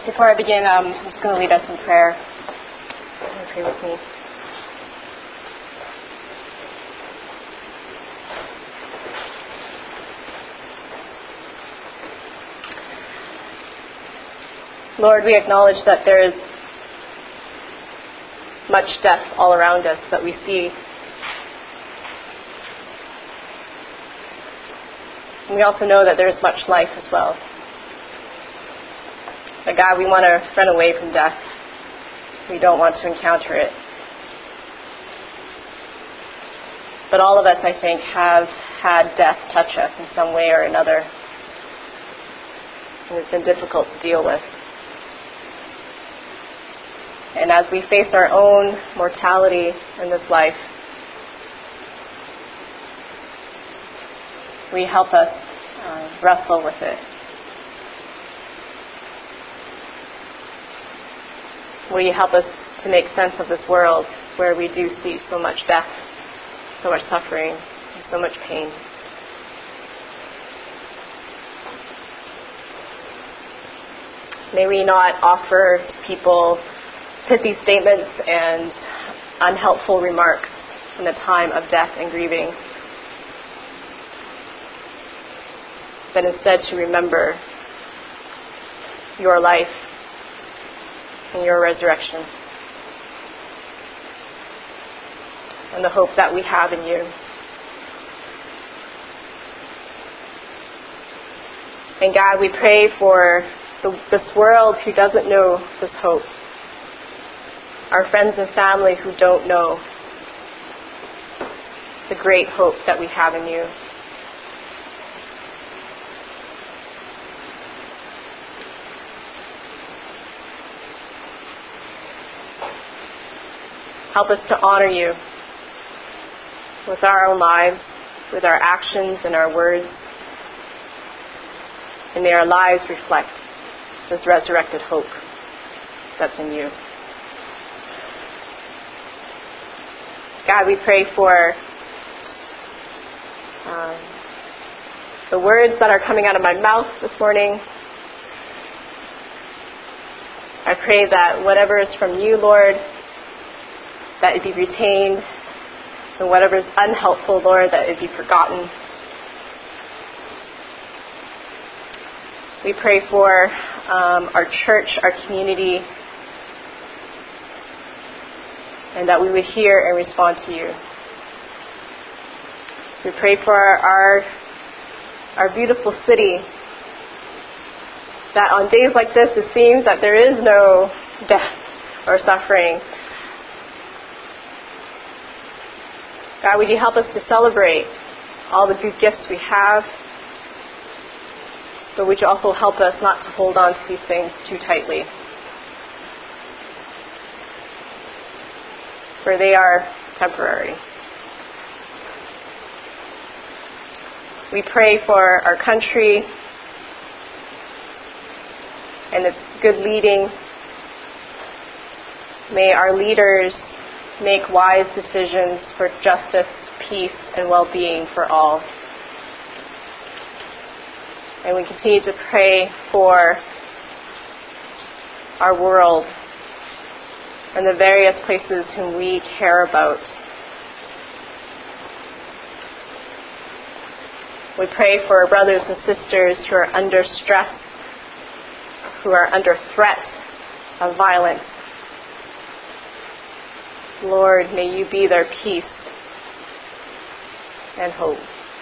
Before I begin, I'm just going to lead us in prayer. Pray with me. Lord, we acknowledge that there is much death all around us that we see. And we also know that there is much life as well. But God, we want to run away from death. We don't want to encounter it. But all of us, I think, have had death touch us in some way or another. And it's been difficult to deal with. And as we face our own mortality in this life, will you help us wrestle with it? Will you help us to make sense of this world where we do see so much death, so much suffering, and so much pain? May we not offer to people pithy statements and unhelpful remarks in the time of death and grieving, but instead to remember your life and your resurrection and the hope that we have in you. And God, we pray for this world who doesn't know this hope, our friends and family who don't know the great hope that we have in you. Help us to honor you with our own lives, with our actions and our words. And may our lives reflect this resurrected hope that's in you. God, we pray for the words that are coming out of my mouth this morning. I pray that whatever is from you, Lord, that it be retained, and whatever is unhelpful, Lord, that it be forgotten. We pray for our church, our community, and that we would hear and respond to you. We pray for our beautiful city, that on days like this it seems that there is no death or suffering. God, would you help us to celebrate all the good gifts we have, but would you also help us not to hold on to these things too tightly, for they are temporary. We pray for our country and its good leading. May our leaders make wise decisions for justice, peace, and well-being for all. And we continue to pray for our world and the various places whom we care about. We pray for our brothers and sisters who are under stress, who are under threat of violence. Lord, may you be their peace and hope.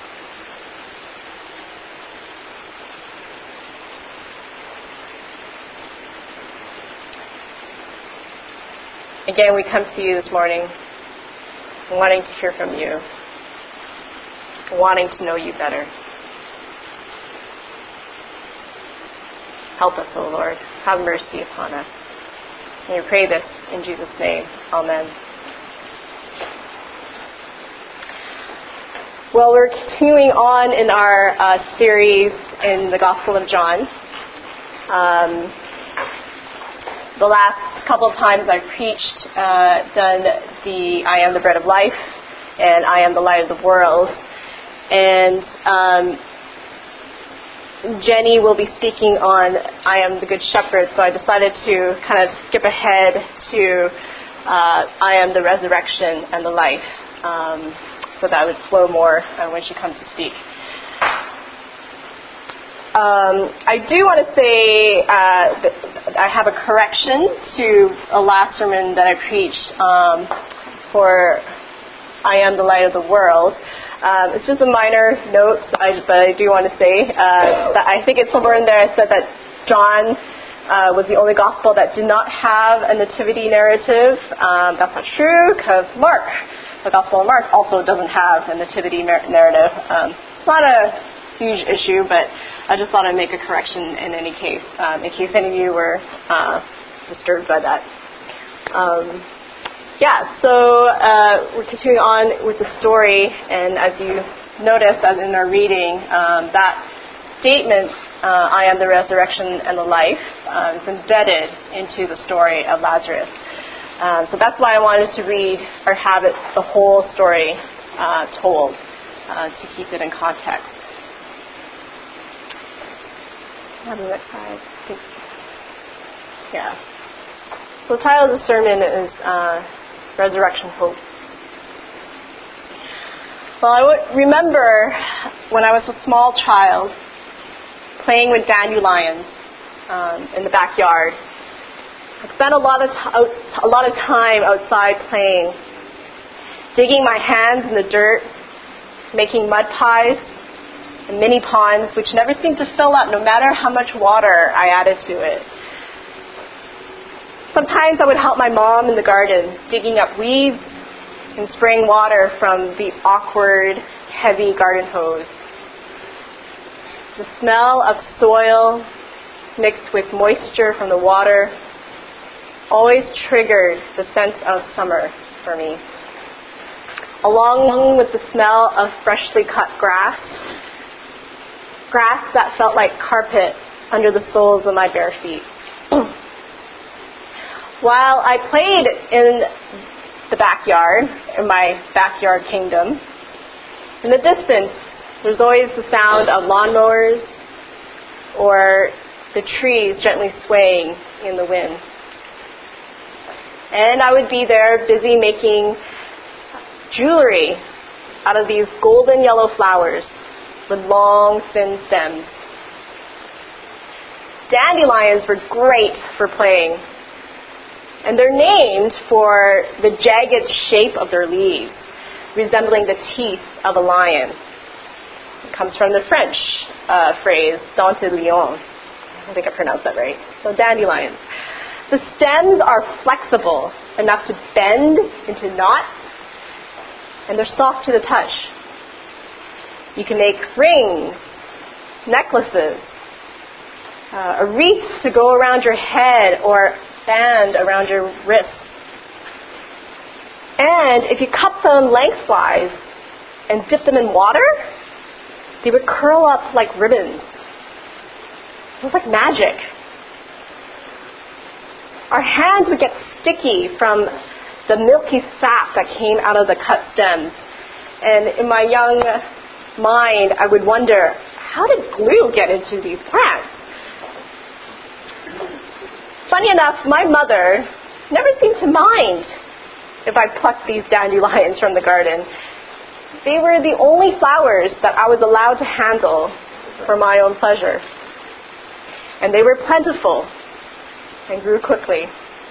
Again, we come to you this morning wanting to hear from you, wanting to know you better. Help us, O Lord. Have mercy upon us. And we pray this in Jesus' name. Amen. Well, we're continuing on in our series in the Gospel of John. The last couple of times I've preached, done the I am the bread of life and I am the light of the world. And Jenny will be speaking on I Am the Good Shepherd, so I decided to kind of skip ahead to I Am the Resurrection and the Life, so that would flow more when she comes to speak. I do want to say that I have a correction to a last sermon that I preached for I Am the Light of the World. It's just a minor note, but I do want to say that I think it's somewhere in there I said that John was the only gospel that did not have a nativity narrative. That's not true, because Mark, the Gospel of Mark, also doesn't have a nativity narrative. It's not a huge issue, but I just thought I'd make a correction in any case, in case any of you were disturbed by that. So we're continuing on with the story, and as you notice, as in our reading, that statement, I am the resurrection and the life, is embedded into the story of Lazarus. So that's why I wanted to read or have it the whole story told to keep it in context. So the title of the sermon is Resurrection Hope. Well, I remember when I was a small child playing with dandelions in the backyard. I spent a lot of time outside playing, digging my hands in the dirt, making mud pies and mini ponds, which never seemed to fill up no matter how much water I added to it. Sometimes I would help my mom in the garden, digging up weeds and spraying water from the awkward, heavy garden hose. The smell of soil mixed with moisture from the water always triggered the sense of summer for me, along with the smell of freshly cut grass that felt like carpet under the soles of my bare feet. While I played in the backyard, in my backyard kingdom, in the distance, there's always the sound of lawnmowers or the trees gently swaying in the wind. And I would be there busy making jewelry out of these golden yellow flowers with long, thin stems. Dandelions were great for playing, and they're named for the jagged shape of their leaves, resembling the teeth of a lion. It comes from the French phrase, dent de lion. I think I pronounced that right. So dandelions. The stems are flexible enough to bend into knots, and they're soft to the touch. You can make rings, necklaces, a wreath to go around your head or band around your wrist. And if you cut them lengthwise and dip them in water, they would curl up like ribbons. It was like magic. Our hands would get sticky from the milky sap that came out of the cut stems. And in my young mind, I would wonder, how did glue get into these plants? Funny enough, my mother never seemed to mind if I plucked these dandelions from the garden. They were the only flowers that I was allowed to handle for my own pleasure. And they were plentiful and grew quickly.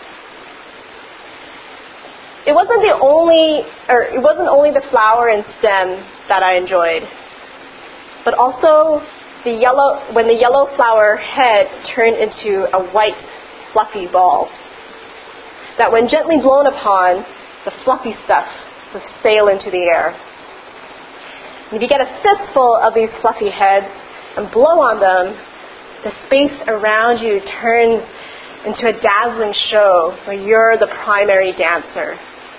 It wasn't only the flower and stem that I enjoyed, but also when the yellow flower head turned into a white, fluffy ball, that when gently blown upon, the fluffy stuff would sail into the air. And if you get a fistful of these fluffy heads and blow on them, the space around you turns into a dazzling show where you're the primary dancer.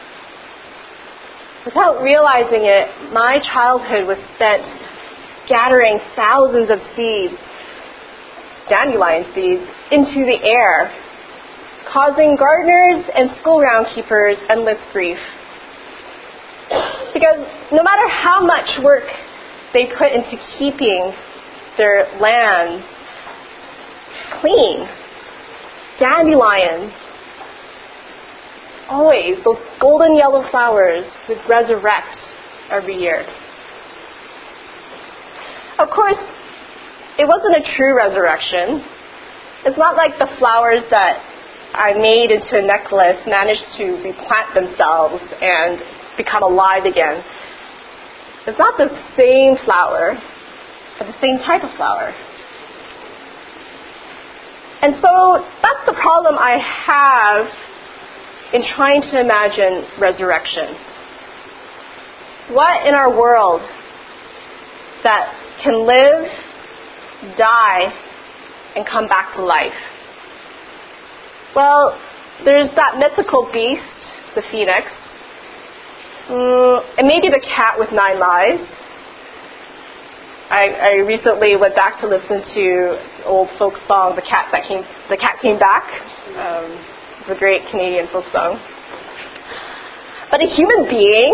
Without realizing it, my childhood was spent scattering thousands of seeds, dandelion seeds, into the air, causing gardeners and school groundkeepers endless grief. Because no matter how much work they put into keeping their lands clean. Dandelions, always, those golden yellow flowers would resurrect every year. Of course, it wasn't a true resurrection. It's not like the flowers that I made into a necklace managed to replant themselves and become alive again. It's not the same flower, but the same type of flower. And so that's the problem I have in trying to imagine resurrection. What in our world that can live, die, and come back to life? Well, there's that mythical beast, the phoenix, and maybe the cat with 9 lives. I recently went back to listen to an old folk song, The Cat Came Back. It's a great Canadian folk song. But a human being,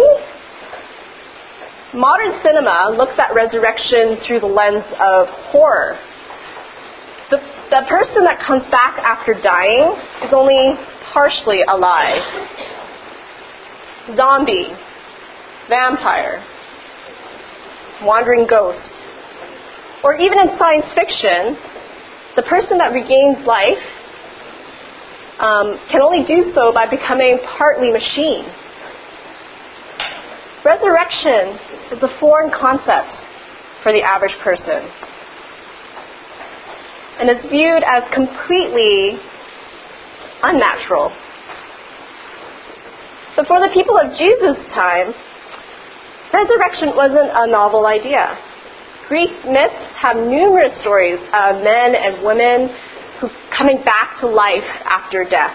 modern cinema looks at resurrection through the lens of horror. The person that comes back after dying is only partially alive. Zombie, vampire, wandering ghost. Or even in science fiction, the person that regains life can only do so by becoming partly machine. Resurrection is a foreign concept for the average person, and it's viewed as completely unnatural. But for the people of Jesus' time, resurrection wasn't a novel idea. Greek myths have numerous stories of men and women who coming back to life after death.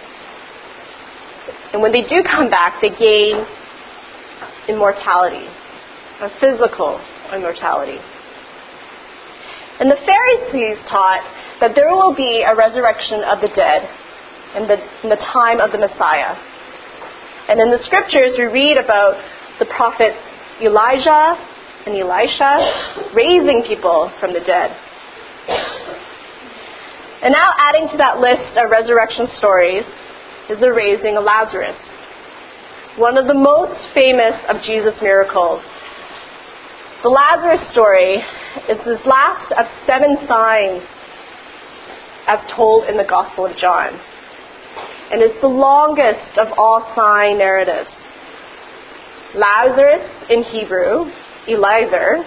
And when they do come back, they gain immortality, a physical immortality. And the Pharisees taught that there will be a resurrection of the dead in the time of the Messiah. And in the scriptures, we read about the prophets Elijah and Elisha raising people from the dead. And now adding to that list of resurrection stories is the raising of Lazarus, one of the most famous of Jesus' miracles. The Lazarus story is this last of 7 signs as told in the Gospel of John. And it's the longest of all sign narratives. Lazarus in Hebrew, Eliezer,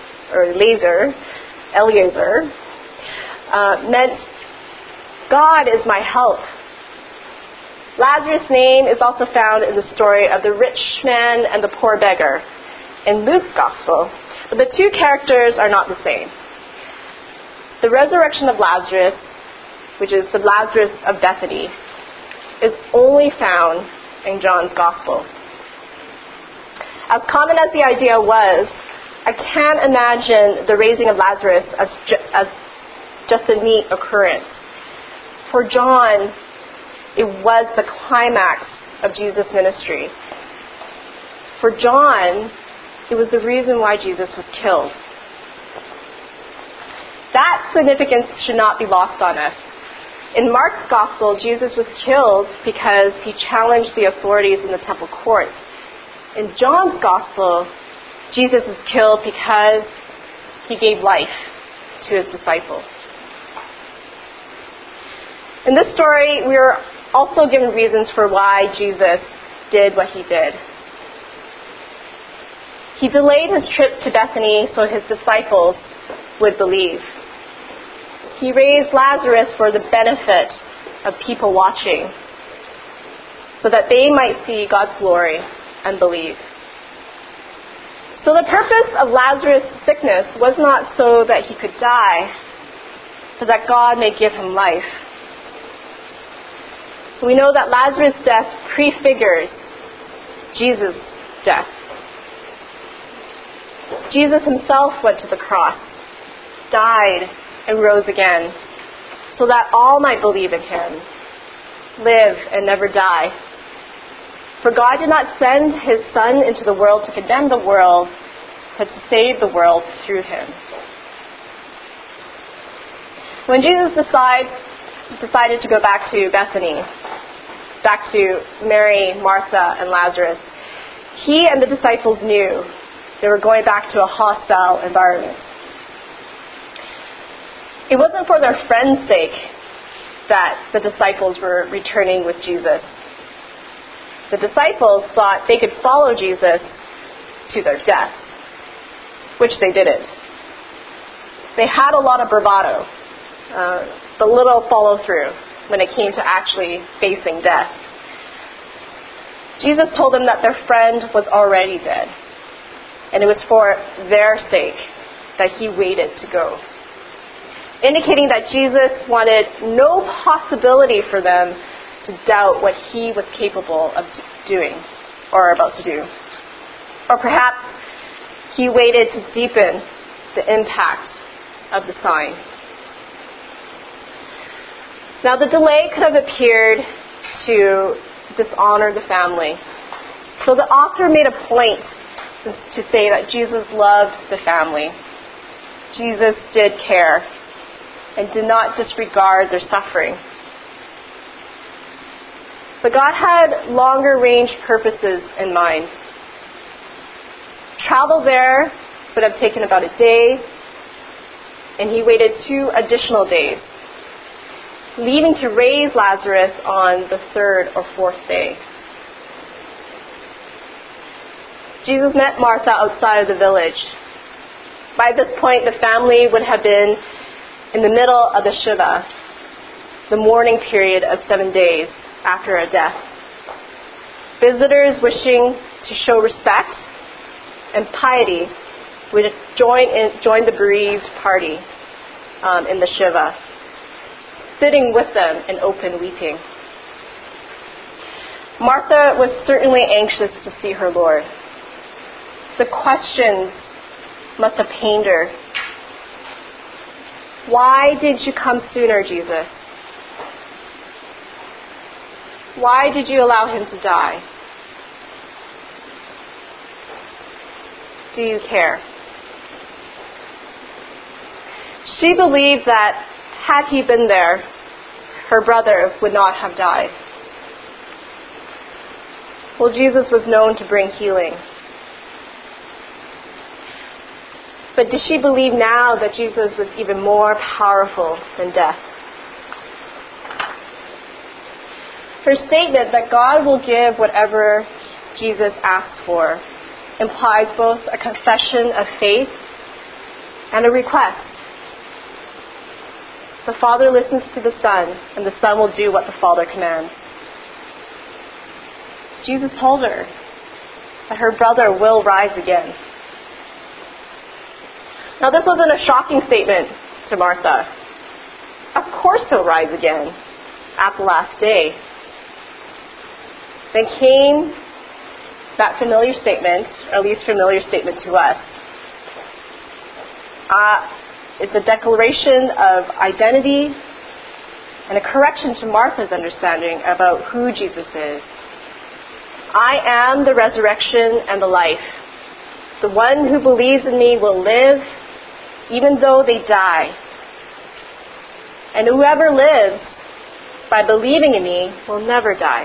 meant God is my help. Lazarus' name is also found in the story of the rich man and the poor beggar in Luke's Gospel, but the two characters are not the same. The resurrection of Lazarus, which is the Lazarus of Bethany, is only found in John's Gospel. As common as the idea was, I can't imagine the raising of Lazarus as just a neat occurrence. For John, it was the climax of Jesus' ministry. For John, it was the reason why Jesus was killed. That significance should not be lost on us. In Mark's Gospel, Jesus was killed because he challenged the authorities in the temple courts. In John's Gospel, Jesus is killed because he gave life to his disciples. In this story, we are also given reasons for why Jesus did what he did. He delayed his trip to Bethany so his disciples would believe. He raised Lazarus for the benefit of people watching, so that they might see God's glory and believe. So the purpose of Lazarus' sickness was not so that he could die, but that God may give him life. We know that Lazarus' death prefigures Jesus' death. Jesus himself went to the cross, died, and rose again, so that all might believe in him, live and never die. For God did not send his Son into the world to condemn the world, but to save the world through him. When Jesus decided to go back to Bethany, back to Mary, Martha, and Lazarus, he and the disciples knew they were going back to a hostile environment. It wasn't for their friends' sake that the disciples were returning with Jesus. The disciples thought they could follow Jesus to their death, which they didn't. They had a lot of bravado, but little follow-through when it came to actually facing death. Jesus told them that their friend was already dead, and it was for their sake that he waited to go, indicating that Jesus wanted no possibility for them to doubt what he was capable of doing or about to do. Or perhaps he waited to deepen the impact of the sign. Now, the delay could have appeared to dishonor the family. So the author made a point to say that Jesus loved the family. Jesus did care and did not disregard their suffering. But God had longer range purposes in mind. Travel there would have taken about a day, and he waited 2 additional days, leaving to raise Lazarus on the 3rd or 4th day. Jesus met Martha outside of the village. By this point, the family would have been in the middle of the Shiva, the mourning period of 7 days after a death. Visitors wishing to show respect and piety would join the bereaved party in the Shiva, sitting with them in open weeping. Martha was certainly anxious to see her Lord. The questions must have pained her. Why did you come sooner, Jesus? Why did you allow him to die? Do you care? She believed that had he been there, her brother would not have died. Well, Jesus was known to bring healing. But did she believe now that Jesus was even more powerful than death? Her statement that God will give whatever Jesus asks for implies both a confession of faith and a request. The Father listens to the Son, and the Son will do what the Father commands. Jesus told her that her brother will rise again. Now, this wasn't a shocking statement to Martha. Of course he'll rise again at the last day. Then came that familiar statement, or at least familiar statement to us. It's a declaration of identity and a correction to Martha's understanding about who Jesus is. I am the resurrection and the life. The one who believes in me will live even though they die. And whoever lives by believing in me will never die.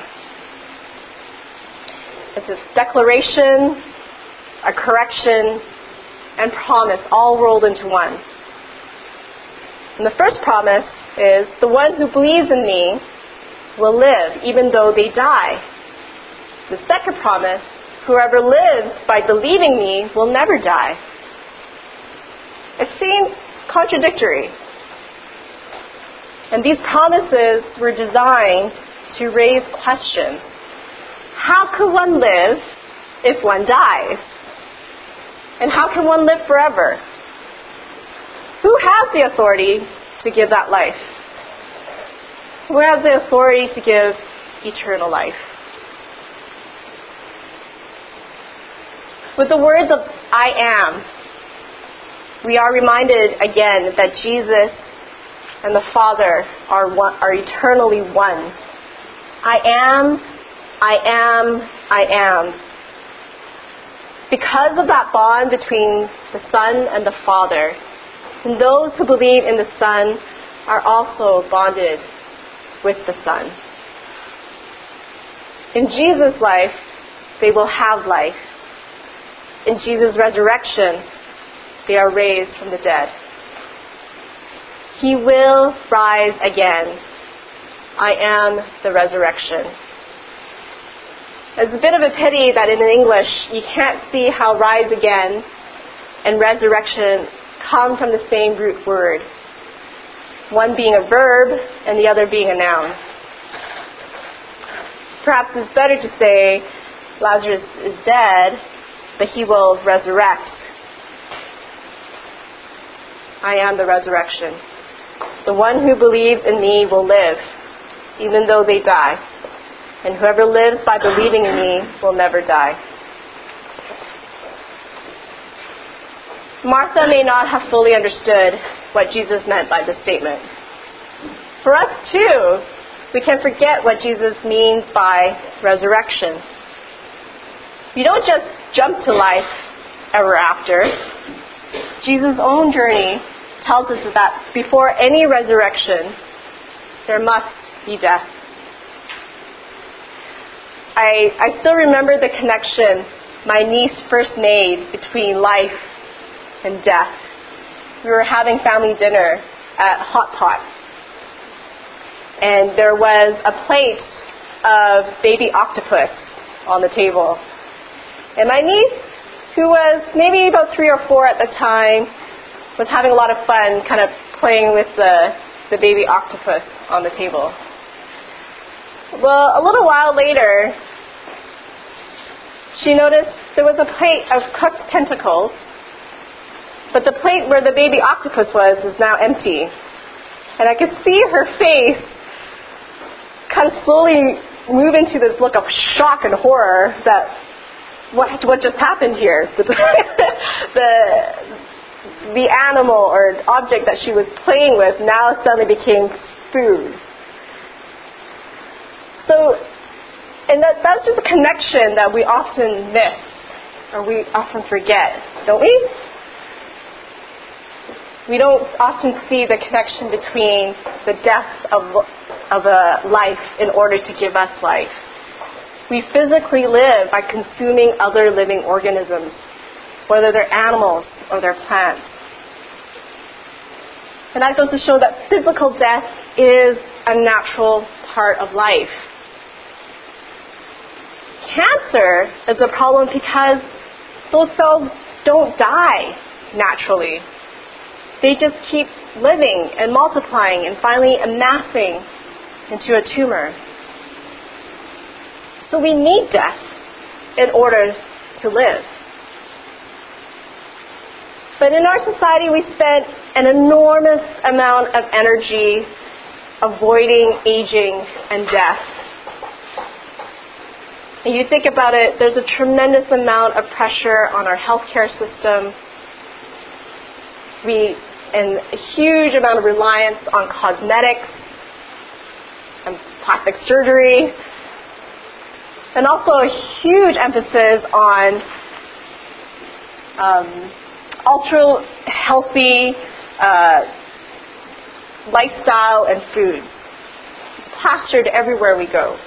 It's a declaration, a correction, and promise all rolled into one. And the first promise is, the one who believes in me will live even though they die. The second promise, whoever lives by believing me will never die. It seems contradictory. And these promises were designed to raise questions. How can one live if one dies? And how can one live forever? Who has the authority to give that life? Who has the authority to give eternal life? With the words of I am, we are reminded again that Jesus and the Father are eternally one. I am, I am, I am. Because of that bond between the Son and the Father, and those who believe in the Son are also bonded with the Son. In Jesus' life, they will have life. In Jesus' resurrection, they are raised from the dead. He will rise again. I am the resurrection. It's a bit of a pity that in English you can't see how rise again and resurrection come from the same root word, one being a verb and the other being a noun. Perhaps it's better to say Lazarus is dead, but he will resurrect. I am the resurrection. The one who believes in me will live, even though they die. And whoever lives by believing in me will never die. Martha may not have fully understood what Jesus meant by this statement. For us too, we can forget what Jesus means by resurrection. You don't just jump to life ever after. Jesus' own journey tells us that before any resurrection, there must be death. I still remember the connection my niece first made between life and death. We were having family dinner at Hot Pot, and there was a plate of baby octopus on the table. And my niece, who was maybe about 3 or 4 at the time, was having a lot of fun kind of playing with the baby octopus on the table. Well, a little while later, she noticed there was a plate of cooked tentacles, but the plate where the baby octopus was now empty. And I could see her face kind of slowly move into this look of shock and horror that what just happened here? The animal or object that she was playing with now suddenly became food. So, and that's just a connection that we often miss, or we often forget, don't we? We don't often see the connection between the death of a life in order to give us life. We physically live by consuming other living organisms, whether they're animals or they're plants. And that goes to show that physical death is a natural part of life. Cancer is a problem because those cells don't die naturally. They just keep living and multiplying and finally amassing into a tumor. So we need death in order to live. But in our society, we spend an enormous amount of energy avoiding aging and death. And you think about it, there's a tremendous amount of pressure on our healthcare system. And a huge amount of reliance on cosmetics and plastic surgery. And also a huge emphasis on ultra healthy lifestyle and food. It's plastered everywhere we go.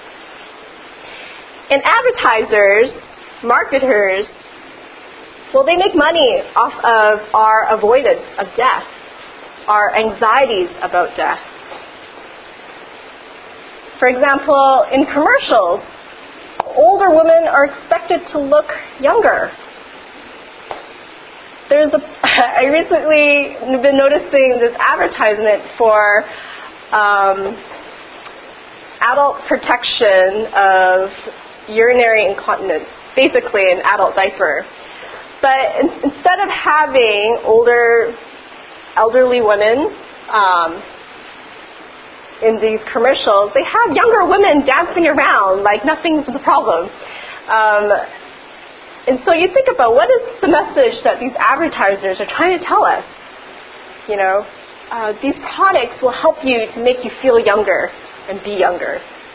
And advertisers, marketers, well, they make money off of our avoidance of death, our anxieties about death. For example, in commercials, older women are expected to look younger. I recently have been noticing this advertisement for adult protection of urinary incontinence, basically an adult diaper. But instead of having elderly women in these commercials, they have younger women dancing around like nothing's the problem. And so you think about what is the message that these advertisers are trying to tell us. You know, these products will help you to make you feel younger and be younger.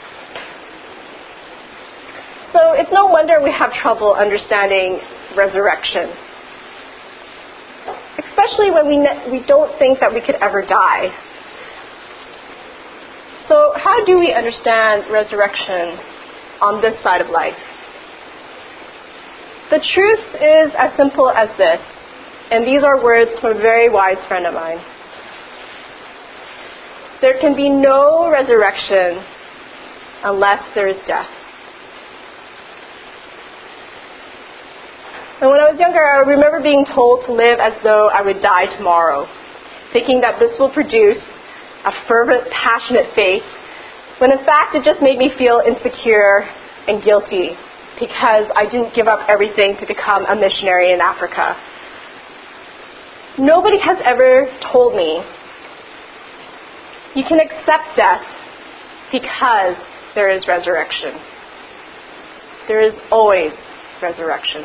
So it's no wonder we have trouble understanding resurrection, especially when we don't think that we could ever die. how do we understand resurrection on this side of life? The truth is as simple as this, and these are words from a very wise friend of mine. There can be no resurrection unless there is death. And when I was younger, I remember being told to live as though I would die tomorrow, thinking that this will produce a fervent, passionate faith, when in fact it just made me feel insecure and guilty because I didn't give up everything to become a missionary in Africa. Nobody has ever told me you can accept death because there is resurrection. There is always resurrection.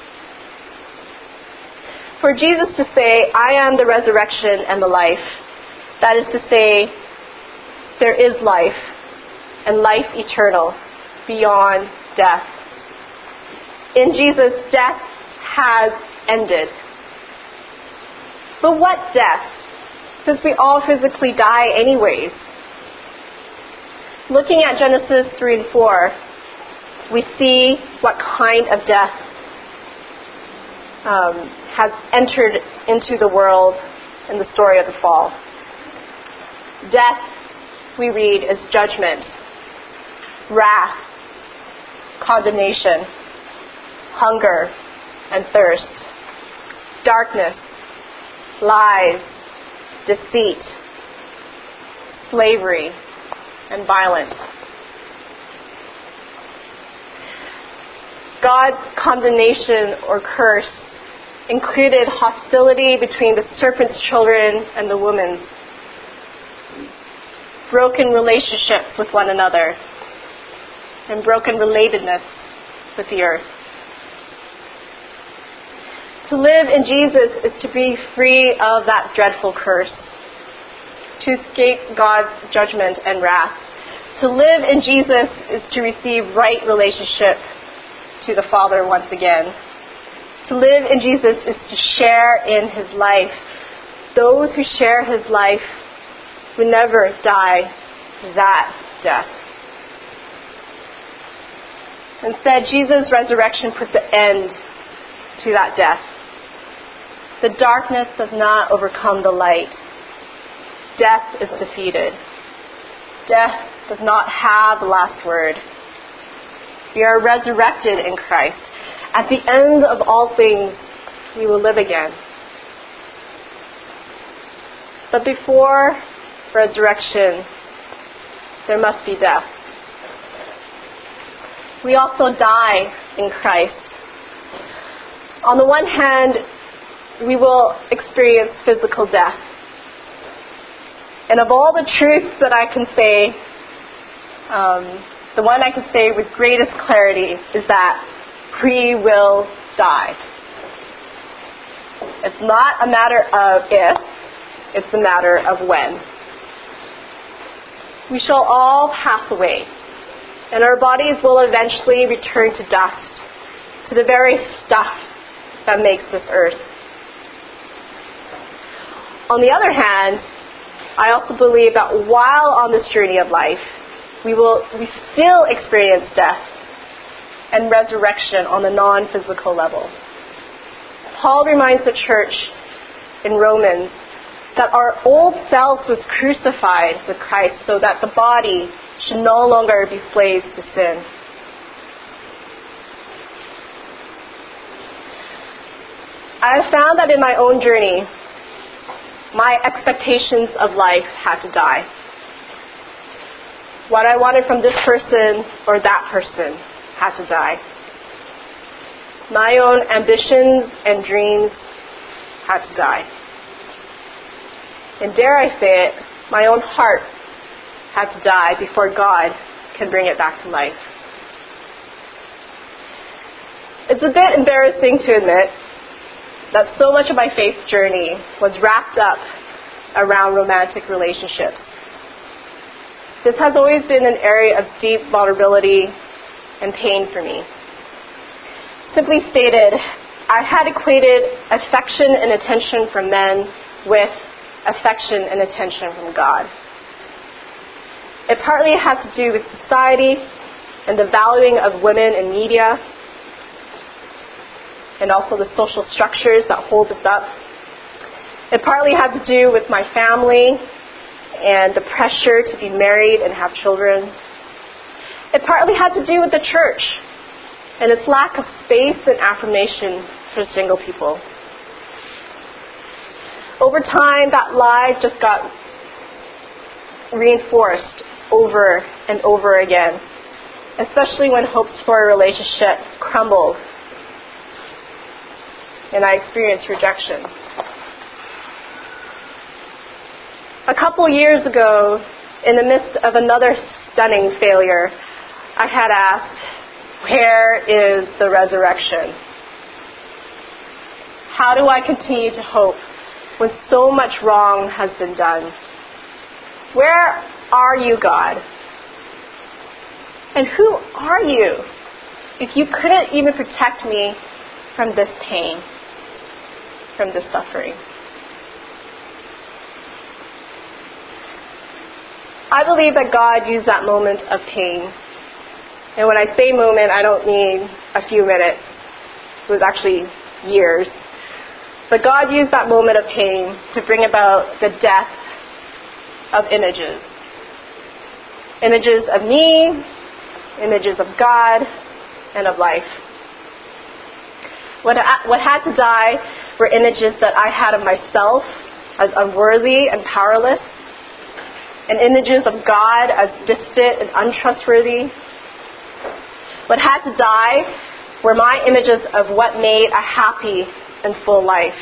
For Jesus to say, I am the resurrection and the life, that is to say, there is life, and life eternal, beyond death. In Jesus, death has ended. But what death? Since we all physically die anyways. Looking at Genesis 3 and 4, we see what kind of death has entered into the world in the story of the fall. Death, we read, is judgment, wrath, condemnation, hunger and thirst, darkness, lies, deceit, slavery, and violence. God's condemnation or curse included hostility between the serpent's children and the woman's, broken relationships with one another, and broken relatedness with the earth. To live in Jesus is to be free of that dreadful curse, to escape God's judgment and wrath. To live in Jesus is to receive right relationship to the Father once again. To live in Jesus is to share in His life. Those who share His life will never die that death. Instead, Jesus' resurrection puts an end to that death. The darkness does not overcome the light. Death is defeated. Death does not have the last word. We are resurrected in Christ. At the end of all things, we will live again. But before resurrection, there must be death. We also die in Christ. On the one hand, we will experience physical death. And of all the truths that I can say, the one I can say with greatest clarity is that we will die. It's not a matter of if, it's a matter of when. We shall all pass away, and our bodies will eventually return to dust, to the very stuff that makes this earth. On the other hand, I also believe that while on this journey of life, we still experience death and resurrection on the non-physical level. Paul reminds the church in Romans that our old self was crucified with Christ so that the body should no longer be slaves to sin. I have found that in my own journey, my expectations of life had to die. What I wanted from this person or that person had to die. My own ambitions and dreams had to die. And dare I say it, my own heart had to die before God can bring it back to life. It's a bit embarrassing to admit that so much of my faith journey was wrapped up around romantic relationships. This has always been an area of deep vulnerability and pain for me. Simply stated, I had equated affection and attention from men with affection and attention from God. It partly has to do with society and the valuing of women in media, and also the social structures that hold us up. It partly had to do with my family and the pressure to be married and have children. It partly had to do with the church and its lack of space and affirmation for single people. Over time, that lie just got reinforced over and over again, especially when hopes for a relationship crumbled and I experienced rejection. A couple years ago, in the midst of another stunning failure, I had asked, where is the resurrection? How do I continue to hope when so much wrong has been done? Where are you, God? And who are you if you couldn't even protect me from this pain, from this suffering? I believe that God used that moment of pain. And when I say moment, I don't mean a few minutes. It was actually years. But God used that moment of pain to bring about the death of images. Images of me, images of God, and of life. What had to die were images that I had of myself as unworthy and powerless, and images of God as distant and untrustworthy. What had to die were my images of what made a happy and full life.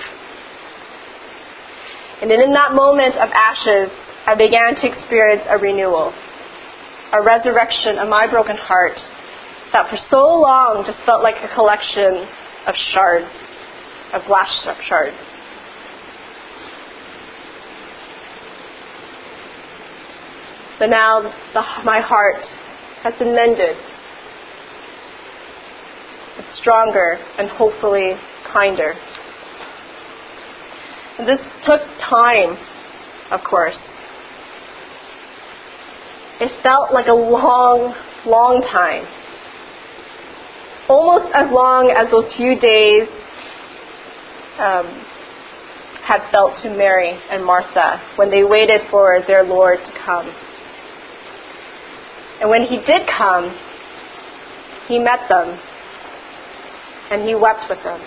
And in that moment of ashes, I began to experience a renewal, a resurrection of my broken heart that for so long just felt like a collection of shards, of glass shards. But now my heart has been mended. It's stronger and hopefully kinder. And this took time, of course. It felt like a long, long time. Almost as long as those few days had felt to Mary and Martha when they waited for their Lord to come. And when he did come, he met them and he wept with them.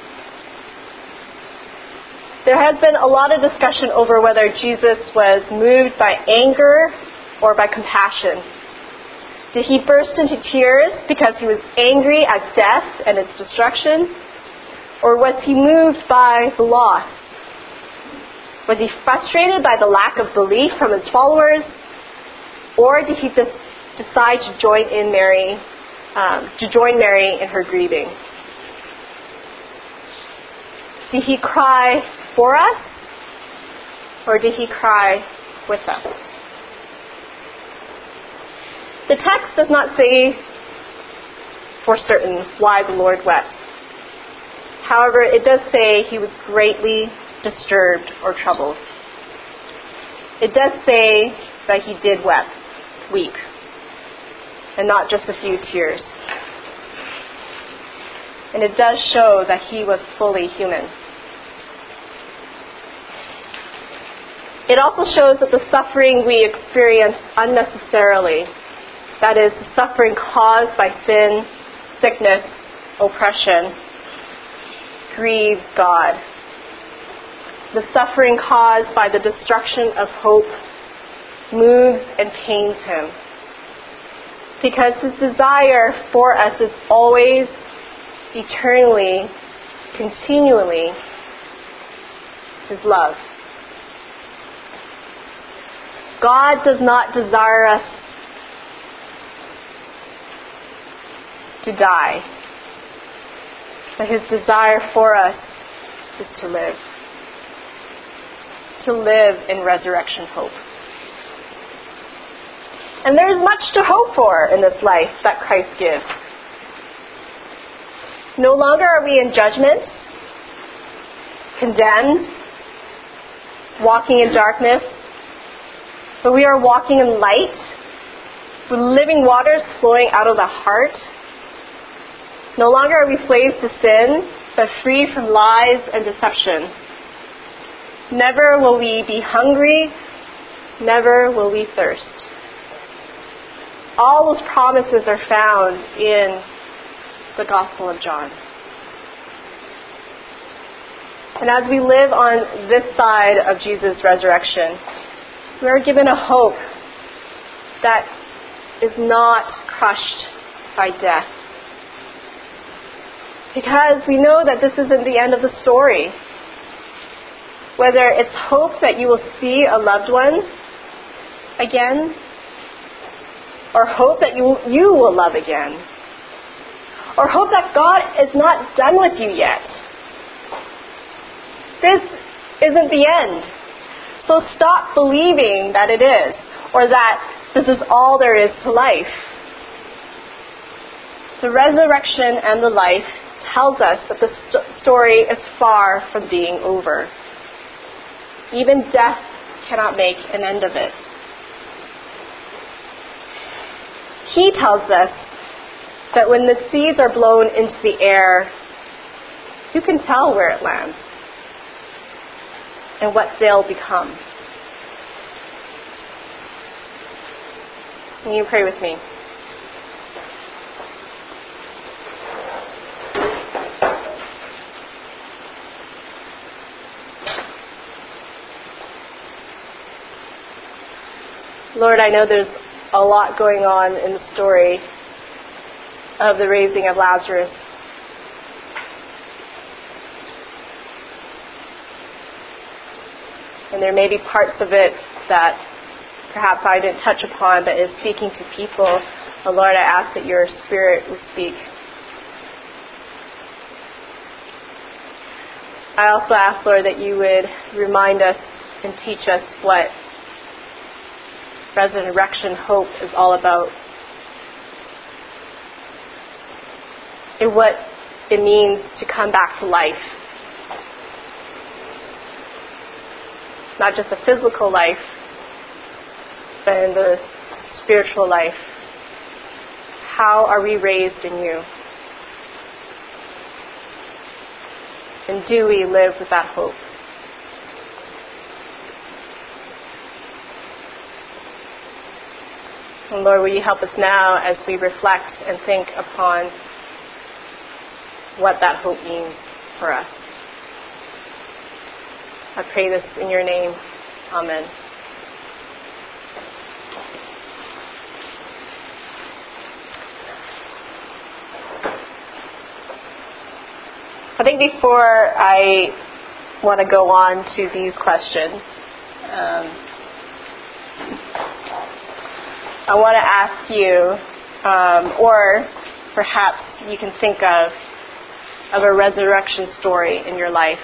There has been a lot of discussion over whether Jesus was moved by anger or by compassion. Did he burst into tears because he was angry at death and its destruction? Or was he moved by the loss? Was he frustrated by the lack of belief from his followers? Or did he decide to join Mary in her grieving? Did he cry for us? Or did he cry with us? The text does not say for certain why the Lord wept. However, it does say he was greatly disturbed or troubled. It does say that he did weep, and not just a few tears. And it does show that he was fully human. It also shows that the suffering we experience unnecessarily, that is, the suffering caused by sin, sickness, oppression, grieves God. The suffering caused by the destruction of hope moves and pains him, because his desire for us is always, eternally, continually his love. God does not desire us to die, but his desire for us is to live in resurrection hope. And there is much to hope for in this life that Christ gives. No longer are we in judgment, condemned, walking in darkness, but we are walking in light with living waters flowing out of the heart. No longer are we slaves to sin, but free from lies and deception. Never will we be hungry, never will we thirst. All those promises are found in the Gospel of John. And as we live on this side of Jesus' resurrection, we are given a hope that is not crushed by death. Because we know that this isn't the end of the story. Whether it's hope that you will see a loved one again, or hope that you will love again, or hope that God is not done with you yet. This isn't the end. So stop believing that it is, or that this is all there is to life. The resurrection and the life tells us that the story is far from being over. Even death cannot make an end of it. He tells us that when the seeds are blown into the air, you can tell where it lands and what they'll become. Will you pray with me? Lord, I know there's a lot going on in the story of the raising of Lazarus. And there may be parts of it that perhaps I didn't touch upon, but is speaking to people. Oh, Lord, I ask that your Spirit would speak. I also ask, Lord, that you would remind us and teach us what resurrection hope is all about, and what it means to come back to life. Not just the physical life, but in the spiritual life. How are we raised in you? And do we live with that hope? And Lord, will you help us now as we reflect and think upon what that hope means for us. I pray this in your name. Amen. I think before I want to go on to these questions, I want to ask you, or perhaps you can think of a resurrection story in your life.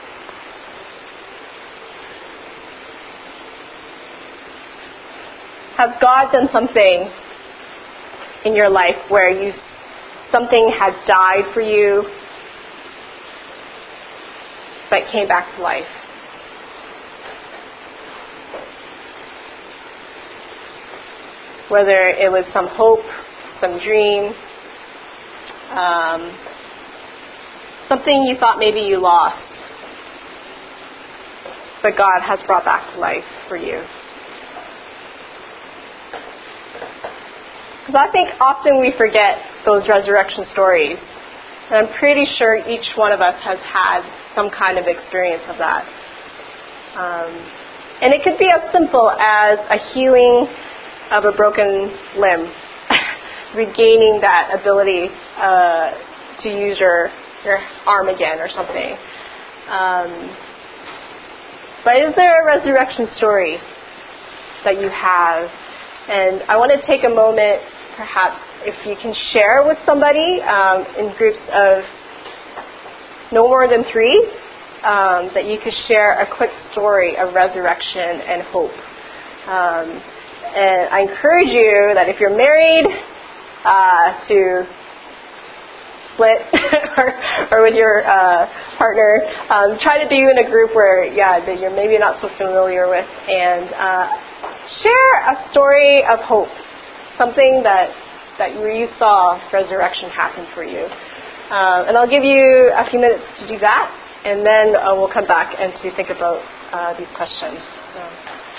Has God done something in your life where something had died for you but came back to life? Whether it was some hope, some dream, something you thought maybe you lost, but God has brought back to life for you. Because I think often we forget those resurrection stories. And I'm pretty sure each one of us has had some kind of experience of that. And it could be as simple as a healing of a broken limb, regaining that ability to use your arm again or something. But is there a resurrection story that you have? And I want to take a moment, perhaps, if you can share with somebody in groups of no more than 3, that you could share a quick story of resurrection and hope. And I encourage you that if you're married, to split or with your partner, try to be in a group where, that you're maybe not so familiar with, and share a story of hope, something that where you saw resurrection happen for you. And I'll give you a few minutes to do that, and then we'll come back and to think about these questions.